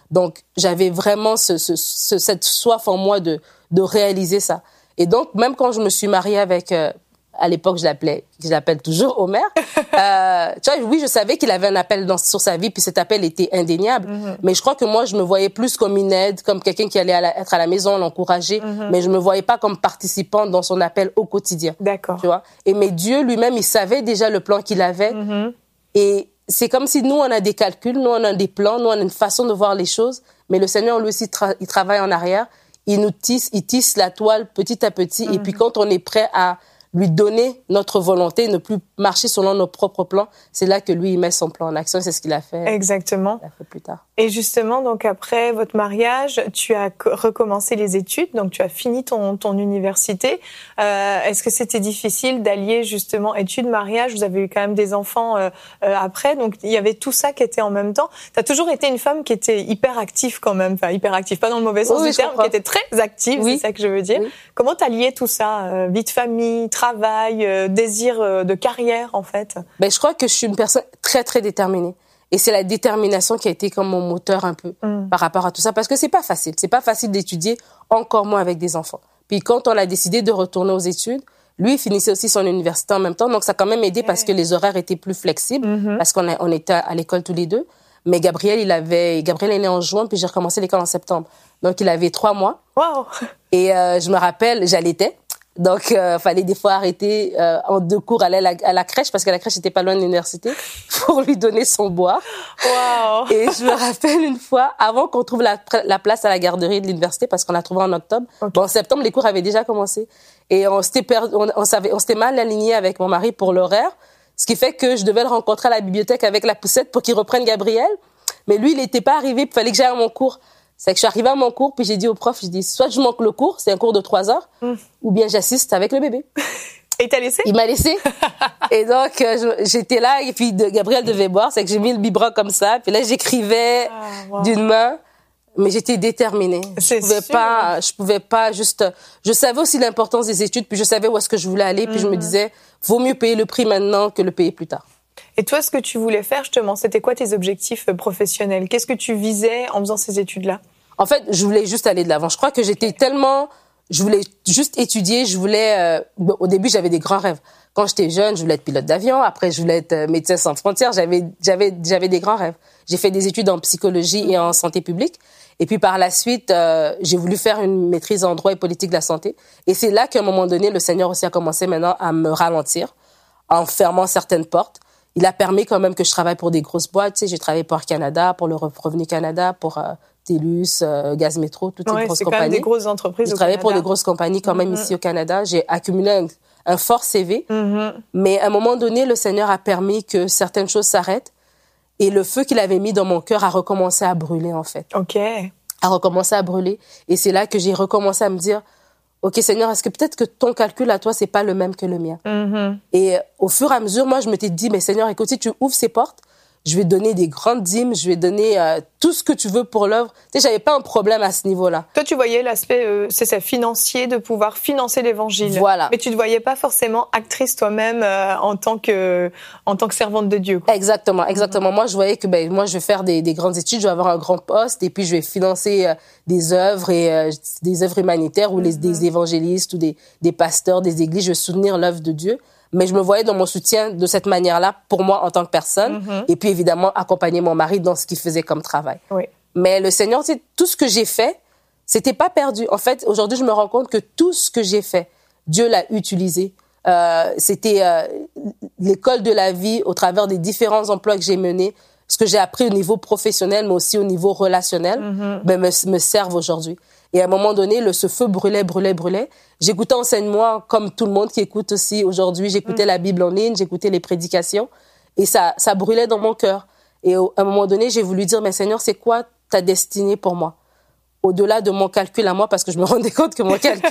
Donc, j'avais vraiment ce, ce, ce, cette soif en moi de, de réaliser ça. Et donc, même quand je me suis mariée avec, euh, à l'époque, je l'appelais, je l'appelle toujours Omer, euh, tu vois, oui, je savais qu'il avait un appel dans, sur sa vie, puis cet appel était indéniable. Mm-hmm. Mais je crois que moi, je me voyais plus comme une aide, comme quelqu'un qui allait à la, être à la maison, l'encourager, mm-hmm. mais je me voyais pas comme participant dans son appel au quotidien. D'accord. Tu vois. Et mais Dieu lui-même, il savait déjà le plan qu'il avait. Mm-hmm. Et c'est comme si nous, on a des calculs, nous, on a des plans, nous, on a une façon de voir les choses, mais le Seigneur, lui aussi, tra- il travaille en arrière. Il nous tisse, il tisse la toile petit à petit. Mm-hmm. Et puis, quand on est prêt à lui donner notre volonté, ne plus marcher selon nos propres plans, c'est là que lui, il met son plan en action. C'est ce qu'il a fait. Exactement. Il a fait plus tard. Et justement, donc après votre mariage, tu as recommencé les études, donc tu as fini ton, ton université. Euh, est-ce que c'était difficile d'allier justement études, mariage? Vous avez eu quand même des enfants euh, euh, après, donc il y avait tout ça qui était en même temps. Tu as toujours été une femme qui était hyper active quand même, enfin hyper active, pas dans le mauvais sens oui, du terme, qui était très active, oui. c'est ça que je veux dire. Oui. Comment t'as lié tout ça, euh, vie de famille, travail, euh, désir euh, de carrière en fait? Ben, je crois que je suis une personne très très déterminée. Et c'est la détermination qui a été comme mon moteur un peu mm. par rapport à tout ça. Parce que c'est pas facile. C'est pas facile d'étudier, encore moins avec des enfants. Puis quand on a décidé de retourner aux études, lui, il finissait aussi son université en même temps. Donc ça a quand même aidé okay. parce que les horaires étaient plus flexibles. Mm-hmm. Parce qu'on a, on était à l'école tous les deux. Mais Gabriel, il avait, Gabriel est né en juin, puis j'ai recommencé l'école en septembre. Donc il avait trois mois. Wow. Et euh, je me rappelle, j'allaitais. Donc, il euh, fallait des fois arrêter euh, en deux cours, aller à la, à la crèche, parce que la crèche n'était pas loin de l'université, pour lui donner son boire. Wow. Et je me rappelle une fois, avant qu'on trouve la, la place à la garderie de l'université, parce qu'on l'a trouvé en octobre, okay. bon, en septembre, les cours avaient déjà commencé. Et on s'était, perdu, on, on, savait, on s'était mal aligné avec mon mari pour l'horaire, ce qui fait que je devais le rencontrer à la bibliothèque avec la poussette pour qu'il reprenne Gabriel. Mais lui, il n'était pas arrivé, il fallait que j'aille à mon cours. C'est que je suis arrivée à mon cours, puis j'ai dit au prof, je dis, soit je manque le cours, c'est un cours de trois heures, mm. ou bien j'assiste avec le bébé. Et il t'a laissé? Il m'a laissé. Et donc, euh, j'étais là, et puis de, Gabriel devait boire, c'est que j'ai mis le biberon comme ça, puis là, j'écrivais ah, wow. d'une main, mais j'étais déterminée. C'est je pouvais sûr. pas, je pouvais pas juste, je savais aussi l'importance des études, puis je savais où est-ce que je voulais aller, puis mm. je me disais, vaut mieux payer le prix maintenant que le payer plus tard. Et toi, ce que tu voulais faire, justement, c'était quoi tes objectifs professionnels? Qu'est-ce que tu visais en faisant ces études-là? En fait, je voulais juste aller de l'avant. Je crois que j'étais tellement... Je voulais juste étudier. Je voulais... Euh, au début, j'avais des grands rêves. Quand j'étais jeune, je voulais être pilote d'avion. Après, je voulais être médecin sans frontières. J'avais, j'avais, j'avais des grands rêves. J'ai fait des études en psychologie et en santé publique. Et puis, par la suite, euh, j'ai voulu faire une maîtrise en droit et politique de la santé. Et c'est là qu'à un moment donné, le Seigneur aussi a commencé maintenant à me ralentir en fermant certaines portes. Il a permis quand même que je travaille pour des grosses boîtes. Tu sais, j'ai travaillé pour Air Canada, pour le Revenu Canada, pour euh, TELUS, euh, Gaz Métro, toutes ouais, ces grosses c'est compagnies. Quand même des grosses entreprises. J'ai travaillé pour des grosses compagnies quand même mm-hmm. ici au Canada. J'ai accumulé un, un fort C V. Mm-hmm. Mais à un moment donné, le Seigneur a permis que certaines choses s'arrêtent. Et le feu qu'il avait mis dans mon cœur a recommencé à brûler, en fait. OK. A recommencé à brûler. Et c'est là que j'ai recommencé à me dire... OK, Seigneur, est-ce que peut-être que ton calcul à toi, c'est pas le même que le mien? Mm-hmm. Et au fur et à mesure, moi, je m'étais dit, mais Seigneur, écoute, si tu ouvres ces portes, je vais donner des grandes dîmes, je vais donner euh, tout ce que tu veux pour l'œuvre. Tu sais, j'avais pas un problème à ce niveau-là. Toi, tu voyais l'aspect, euh, c'est ça, financier, de pouvoir financer l'évangile. Voilà. Mais tu te voyais pas forcément actrice toi-même euh, en tant que, en tant que servante de Dieu, quoi. Exactement, exactement. Mm-hmm. Moi, je voyais que, ben, moi, je vais faire des, des grandes études, je vais avoir un grand poste, et puis je vais financer euh, des œuvres et euh, des œuvres humanitaires ou les, mm-hmm. des évangélistes ou des, des pasteurs, des églises. Je vais soutenir l'œuvre de Dieu. Mais je me voyais dans mon soutien de cette manière-là pour moi en tant que personne. Mm-hmm. Et puis, évidemment, accompagner mon mari dans ce qu'il faisait comme travail. Oui. Mais le Seigneur, tu sais, tout ce que j'ai fait, c'était pas perdu. En fait, aujourd'hui, je me rends compte que tout ce que j'ai fait, Dieu l'a utilisé. Euh, c'était euh, l'école de la vie au travers des différents emplois que j'ai menés. Ce que j'ai appris au niveau professionnel, mais aussi au niveau relationnel, mm-hmm. ben, me, me servent aujourd'hui. Et à un moment donné, le, ce feu brûlait, brûlait, brûlait. J'écoutais Enseigne-moi, comme tout le monde qui écoute aussi aujourd'hui. J'écoutais mm. la Bible en ligne, j'écoutais les prédications. Et ça, ça brûlait dans mon cœur. Et au, à un moment donné, j'ai voulu dire, mais Seigneur, c'est quoi ta destinée pour moi? Au-delà de mon calcul à moi, parce que je me rendais compte que mon calcul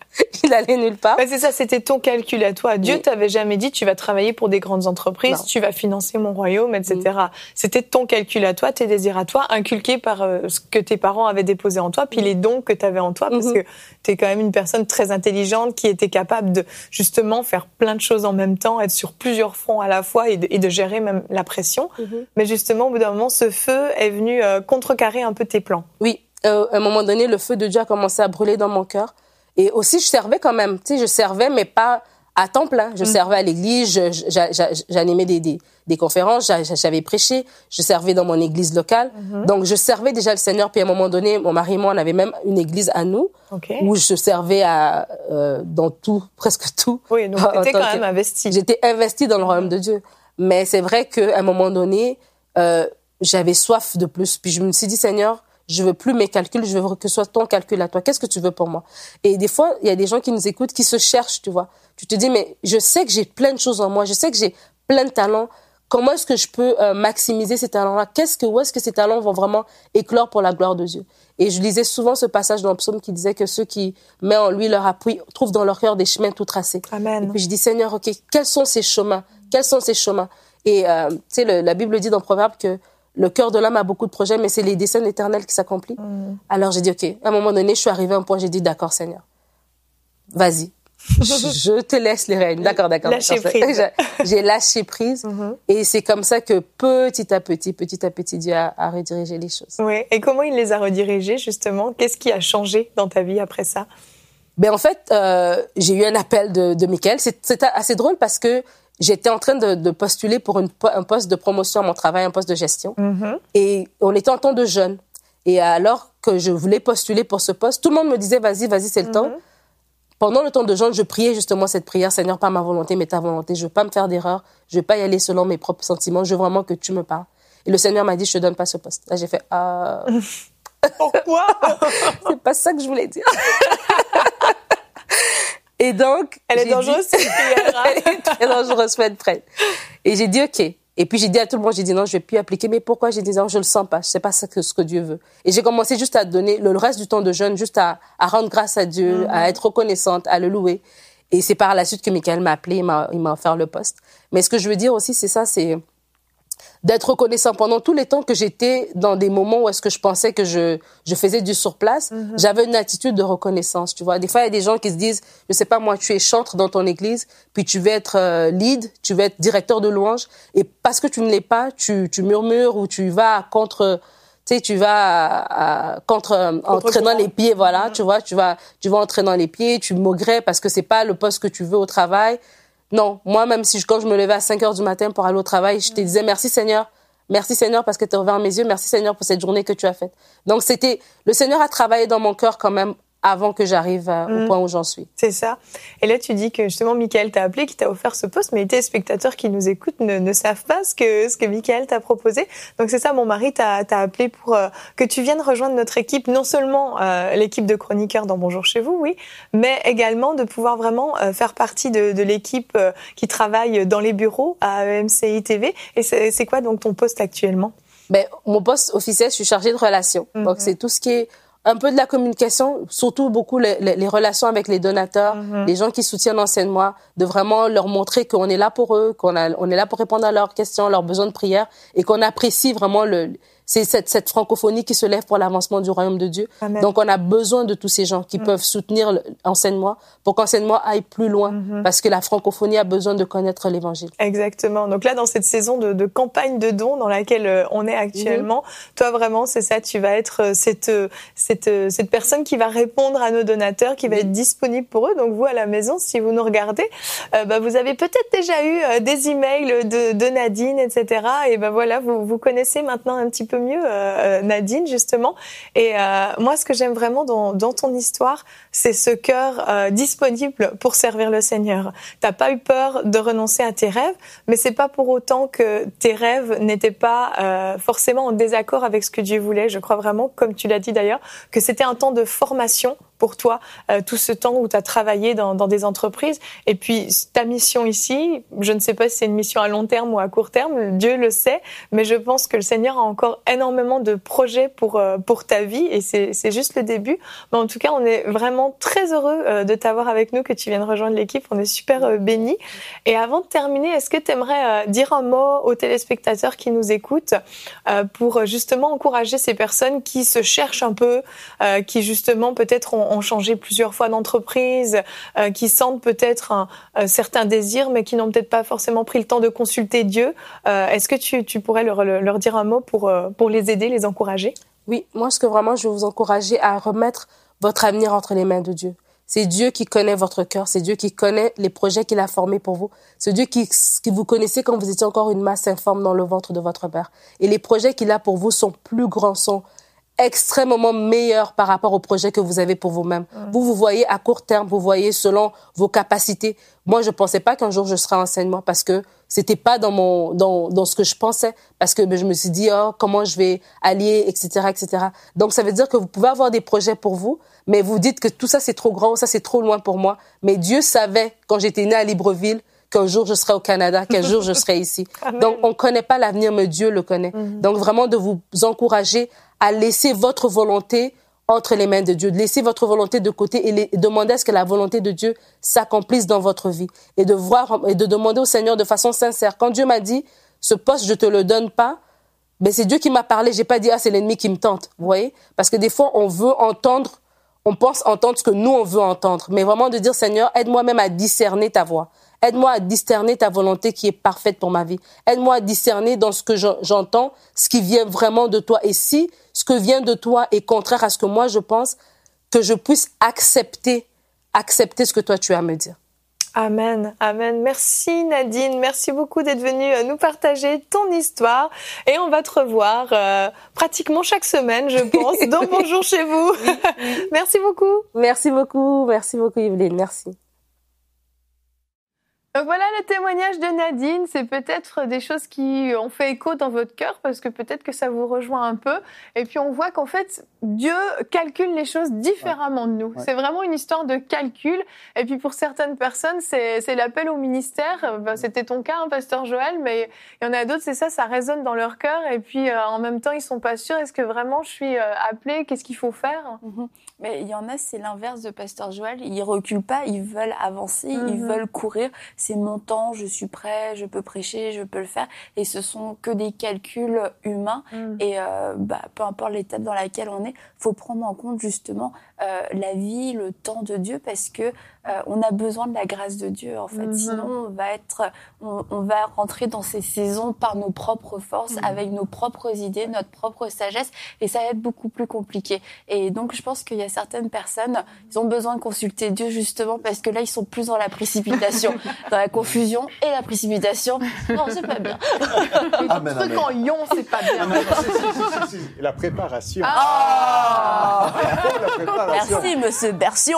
il allait nulle part. Bah c'est ça, c'était ton calcul à toi. Dieu oui. t'avait jamais dit tu vas travailler pour des grandes entreprises, non. tu vas financer mon royaume, et cetera. Mm. C'était ton calcul à toi, tes désirs à toi, inculqués par euh, ce que tes parents avaient déposé en toi, puis mm. les dons que tu avais en toi, parce mm-hmm. que tu es quand même une personne très intelligente qui était capable de justement faire plein de choses en même temps, être sur plusieurs fronts à la fois et de, et de gérer même la pression. Mm-hmm. Mais justement, au bout d'un moment, ce feu est venu euh, contrecarrer un peu tes plans. Oui, euh, à un moment donné, le feu de Dieu a commencé à brûler dans mon cœur. Et aussi, je servais quand même. Tu sais, je servais, mais pas à temps plein. Je mmh. servais à l'église, je, je, j'animais des, des, des conférences, j'avais prêché, je servais dans mon église locale. Mmh. Donc, je servais déjà le Seigneur. Puis à un moment donné, mon mari et moi, on avait même une église à nous, okay. où je servais à, euh, dans tout, presque tout. Oui, donc tu étais quand même investie. J'étais investie dans le royaume de Dieu. Mais c'est vrai qu'à un moment donné, euh, j'avais soif de plus. Puis je me suis dit, Seigneur, je veux plus mes calculs, je veux que ce soit ton calcul à toi. Qu'est-ce que tu veux pour moi? Et des fois, il y a des gens qui nous écoutent, qui se cherchent, tu vois. Tu te dis, mais je sais que j'ai plein de choses en moi, je sais que j'ai plein de talents. Comment est-ce que je peux euh, maximiser ces talents-là? Qu'est-ce que, où est-ce que ces talents vont vraiment éclore pour la gloire de Dieu? Et je lisais souvent ce passage dans le psaume qui disait que ceux qui mettent en lui leur appui trouvent dans leur cœur des chemins tout tracés. Amen. Et puis je dis, Seigneur, ok, quels sont ces chemins? Quels sont ces chemins? Et euh, tu sais, le, la Bible dit dans Proverbe que le cœur de l'homme a beaucoup de projets, mais c'est les desseins éternels qui s'accomplissent. Mmh. Alors j'ai dit, ok, à un moment donné, je suis arrivée à un point, j'ai dit, d'accord, Seigneur, vas-y, je, je te laisse les rênes. D'accord, d'accord. Lâcher prise. J'ai lâché prise. Mmh. Et c'est comme ça que petit à petit, petit à petit, Dieu a, a redirigé les choses. Oui. Et comment il les a redirigées, justement? Qu'est-ce qui a changé dans ta vie après ça? Ben, en fait, euh, j'ai eu un appel de, de Michael. C'est, c'est assez drôle parce que j'étais en train de, de postuler pour une, un poste de promotion à mon travail, un poste de gestion. Mm-hmm. Et on était en temps de jeûne. Et alors que je voulais postuler pour ce poste, tout le monde me disait, vas-y, vas-y, c'est le mm-hmm. temps. Pendant le temps de jeûne, je priais justement cette prière, Seigneur, pas ma volonté, mais ta volonté. Je veux pas me faire d'erreur. Je veux pas y aller selon mes propres sentiments. Je veux vraiment que tu me parles. Et le Seigneur m'a dit, je te donne pas ce poste. Là, j'ai fait, ah. Pourquoi? C'est pas ça que je voulais dire. Et donc, elle est dangereuse, dit... Elle est très dangereuse, faut être prête. Et j'ai dit, OK. Et puis, j'ai dit à tout le monde, j'ai dit, non, je vais plus appliquer. Mais pourquoi? J'ai dit, non, je le sens pas. Je sais pas ce que, ce que Dieu veut. Et j'ai commencé juste à donner le reste du temps de jeûne, juste à, à rendre grâce à Dieu, mm-hmm. à être reconnaissante, à le louer. Et c'est par la suite que Michael m'a appelé, il m'a, il m'a offert le poste. Mais ce que je veux dire aussi, c'est ça, c'est d'être reconnaissant. Pendant tous les temps que j'étais dans des moments où est-ce que je pensais que je, je faisais du surplace, mm-hmm. j'avais une attitude de reconnaissance, tu vois. Des fois, il y a des gens qui se disent, je sais pas moi, tu es chantre dans ton église, puis tu veux être euh, lead, tu veux être directeur de louange, et parce que tu ne l'es pas, tu, tu murmures ou tu vas contre, tu sais, tu vas à, à, contre, contre entraînant les pieds, voilà, mm-hmm. tu vois, tu vas, tu vas entraînant les pieds, tu maugrais parce que c'est pas le poste que tu veux au travail. Non, moi, même si je, quand je me levais à cinq heures du matin pour aller au travail, je te disais merci Seigneur, merci Seigneur parce que tu as ouvert mes yeux, merci Seigneur pour cette journée que tu as faite. Donc c'était, le Seigneur a travaillé dans mon cœur quand même avant que j'arrive euh, mmh. au point où j'en suis. C'est ça. Et là, tu dis que justement, Michael t'a appelé, qui t'a offert ce poste, mais les téléspectateurs qui nous écoutent ne, ne savent pas ce que, ce que Michael t'a proposé. Donc c'est ça, mon mari t'a, t'a appelé pour euh, que tu viennes rejoindre notre équipe, non seulement euh, l'équipe de chroniqueurs dans Bonjour chez vous, oui, mais également de pouvoir vraiment euh, faire partie de, de l'équipe euh, qui travaille dans les bureaux à E M C I T V. Et c'est, c'est quoi donc ton poste actuellement? Ben, mon poste officiel, je suis chargée de relations. Mmh. Donc c'est tout ce qui est un peu de la communication, surtout beaucoup les, les, les relations avec les donateurs, mm-hmm. les gens qui soutiennent l'enseignement, de vraiment leur montrer qu'on est là pour eux, qu'on a, on est là pour répondre à leurs questions, leurs besoins de prière, et qu'on apprécie vraiment le, c'est cette, cette francophonie qui se lève pour l'avancement du royaume de Dieu. Amen. Donc on a besoin de tous ces gens qui mm. peuvent soutenir l'enseignement pour qu'enseignement aille plus loin, mm-hmm. parce que la francophonie a besoin de connaître l'évangile. Exactement. Donc là, dans cette saison de, de campagne de dons dans laquelle on est actuellement, mm-hmm. toi vraiment, c'est ça, tu vas être cette, cette, cette personne qui va répondre à nos donateurs, qui va mm-hmm. être disponible pour eux. Donc vous, à la maison, si vous nous regardez, euh, bah, vous avez peut-être déjà eu euh, des emails de, de Nadine, et cetera. Et ben voilà, vous, vous connaissez maintenant un petit peu mieux euh, Nadine, justement. Et euh, moi, ce que j'aime vraiment dans, dans ton histoire, c'est ce cœur euh, disponible pour servir le Seigneur. T'as pas eu peur de renoncer à tes rêves, mais c'est pas pour autant que tes rêves n'étaient pas euh, forcément en désaccord avec ce que Dieu voulait. Je crois vraiment, comme tu l'as dit d'ailleurs, que c'était un temps de formation pour toi euh, tout ce temps où tu as travaillé dans, dans des entreprises. Et puis, ta mission ici, je ne sais pas si c'est une mission à long terme ou à court terme, Dieu le sait, mais je pense que le Seigneur a encore énormément de projets pour, euh, pour ta vie et c'est, c'est juste le début. Mais en tout cas, on est vraiment très heureux euh, de t'avoir avec nous, que tu viennes rejoindre l'équipe. On est super euh, bénis. Et avant de terminer, est-ce que tu aimerais euh, dire un mot aux téléspectateurs qui nous écoutent euh, pour justement encourager ces personnes qui se cherchent un peu, euh, qui justement peut-être ont, ont changé plusieurs fois d'entreprise, euh, qui sentent peut-être un, un certain désir, mais qui n'ont peut-être pas forcément pris le temps de consulter Dieu. Euh, est-ce que tu, tu pourrais leur, leur dire un mot pour, pour les aider, les encourager? Oui, moi, ce que vraiment, je veux vous encourager à remettre votre avenir entre les mains de Dieu. C'est Dieu qui connaît votre cœur, c'est Dieu qui connaît les projets qu'il a formés pour vous. C'est Dieu qui, qui vous connaissait quand vous étiez encore une masse informe dans le ventre de votre père. Et les projets qu'il a pour vous sont plus grands, sont extrêmement meilleurs par rapport aux projets que vous avez pour vous-même. Mmh. Vous, vous voyez à court terme, vous voyez selon vos capacités. Moi, je pensais pas qu'un jour je serais enseignement parce que c'était pas dans mon, dans, dans ce que je pensais. Parce que ben, je me suis dit, oh, comment je vais allier, et cetera, et cetera. Donc, ça veut dire que vous pouvez avoir des projets pour vous, mais vous dites que tout ça, c'est trop grand, ça, c'est trop loin pour moi. Mais Dieu savait, quand j'étais née à Libreville, qu'un jour je serai au Canada, qu'un jour je serai ici. Donc, on connaît pas l'avenir, mais Dieu le connaît. Mm-hmm. Donc, vraiment, de vous encourager à laisser votre volonté entre les mains de Dieu, de laisser votre volonté de côté et, les, et demander à ce que la volonté de Dieu s'accomplisse dans votre vie. Et de voir, et de demander au Seigneur de façon sincère. Quand Dieu m'a dit, ce poste, je te le donne pas, ben c'est Dieu qui m'a parlé. J'ai pas dit, ah, c'est l'ennemi qui me tente. Vous voyez? Parce que des fois, on veut entendre, on pense entendre ce que nous, on veut entendre. Mais vraiment de dire, Seigneur, aide-moi même à discerner ta voix. Aide-moi à discerner ta volonté qui est parfaite pour ma vie. Aide-moi à discerner dans ce que j'entends, ce qui vient vraiment de toi. Et si ce que vient de toi est contraire à ce que moi je pense, que je puisse accepter, accepter ce que toi tu as à me dire. Amen, amen. Merci Nadine, merci beaucoup d'être venue nous partager ton histoire. Et on va te revoir euh, pratiquement chaque semaine, je pense. Donc bonjour chez vous. Merci beaucoup. Merci beaucoup, merci beaucoup Yveline, merci. Donc voilà le témoignage de Nadine, c'est peut-être des choses qui ont fait écho dans votre cœur parce que peut-être que ça vous rejoint un peu. Et puis on voit qu'en fait, Dieu calcule les choses différemment de nous. Ouais. C'est vraiment une histoire de calcul. Et puis pour certaines personnes, c'est, c'est l'appel au ministère. Ben, c'était ton cas, hein, Pasteur Joël, mais il y en a d'autres, c'est ça, ça résonne dans leur cœur. Et puis euh, en même temps, ils sont pas sûrs. Est-ce que vraiment je suis euh, appelée? Qu'est-ce qu'il faut faire? Mm-hmm. Mais il y en a, c'est l'inverse de Pasteur Joël. Ils reculent pas, ils veulent avancer, mm-hmm. ils veulent courir. C'est mon temps, je suis prêt, je peux prêcher, je peux le faire. Et ce sont que des calculs humains. Mm. Et euh, bah, peu importe l'étape dans laquelle on est, faut prendre en compte justement euh, la vie, le temps de Dieu, parce que euh, on a besoin de la grâce de Dieu. En fait, mm-hmm. sinon on va être, on, on va rentrer dans ces saisons par nos propres forces, mm. avec nos propres idées, notre propre sagesse, et ça va être beaucoup plus compliqué. Et donc je pense qu'il y a certaines personnes, ils ont besoin de consulter Dieu justement parce que là ils sont plus dans la précipitation, dans la confusion et la précipitation. Non, c'est pas bien. Ah, le truc en ion, c'est pas bien. Ah, si, si, si, si. La préparation. Ah, la préparation. Merci, monsieur Bersion.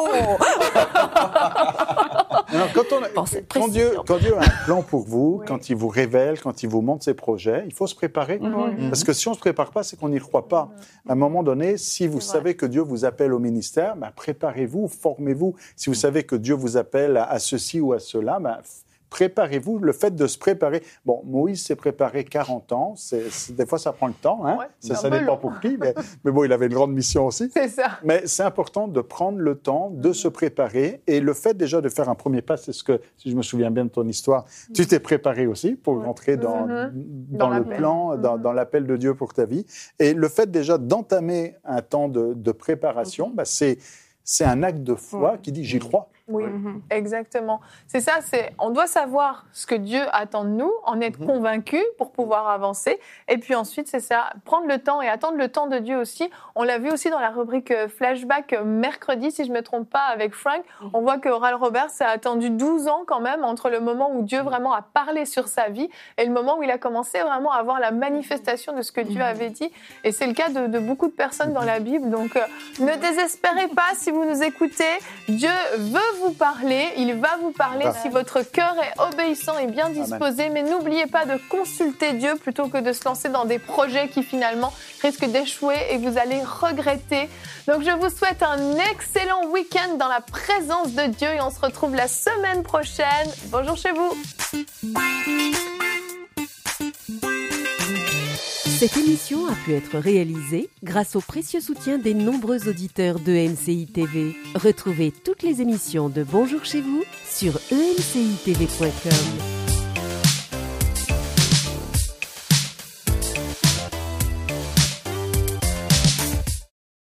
Non, quand, on, quand, Dieu, quand Dieu a un plan pour vous, oui. quand il vous révèle, quand il vous montre ses projets, il faut se préparer. Mm-hmm. Parce que si on ne se prépare pas, c'est qu'on n'y croit pas. Mm-hmm. À un moment donné, si vous c'est savez vrai. que Dieu vous appelle au ministère, ben, préparez-vous, formez-vous. Si vous mm-hmm. savez que Dieu vous appelle à, à ceci ou à cela, ben, préparez-vous. Le fait de se préparer. Bon, Moïse s'est préparé quarante ans. C'est, c'est, des fois, ça prend le temps. Hein? Ouais, ça ça dépend pour qui. Mais, mais bon, il avait une grande mission aussi. C'est ça. Mais c'est important de prendre le temps de mmh. se préparer. Et le fait déjà de faire un premier pas, c'est ce que, si je me souviens bien de ton histoire, mmh. tu t'es préparé aussi pour ouais. rentrer dans, mmh. dans, dans le plan, mmh. dans, dans l'appel de Dieu pour ta vie. Et le fait déjà d'entamer un temps de, de préparation, mmh. bah, c'est, c'est un acte de foi mmh. qui dit « j'y crois ». Oui, mmh. exactement. C'est ça, c'est, on doit savoir ce que Dieu attend de nous, en être mmh. convaincu pour pouvoir avancer. Et puis ensuite, c'est ça, prendre le temps et attendre le temps de Dieu aussi. On l'a vu aussi dans la rubrique Flashback mercredi, si je ne me trompe pas, avec Frank. Mmh. On voit que Oral Roberts a attendu douze ans quand même entre le moment où Dieu vraiment a parlé sur sa vie et le moment où il a commencé vraiment à voir la manifestation de ce que Dieu mmh. avait dit. Et c'est le cas de, de beaucoup de personnes dans la Bible. Donc, euh, ne désespérez pas si vous nous écoutez. Dieu veut vous parler, il va vous parler Ah. si votre cœur est obéissant et bien disposé. Mais n'oubliez pas de consulter Dieu plutôt que de se lancer dans des projets qui finalement risquent d'échouer et que vous allez regretter. Donc je vous souhaite un excellent week-end dans la présence de Dieu et on se retrouve la semaine prochaine. Bonjour chez vous. Cette émission a pu être réalisée grâce au précieux soutien des nombreux auditeurs de E M C I T V. Retrouvez toutes les émissions de Bonjour chez vous sur e m c i t v point com.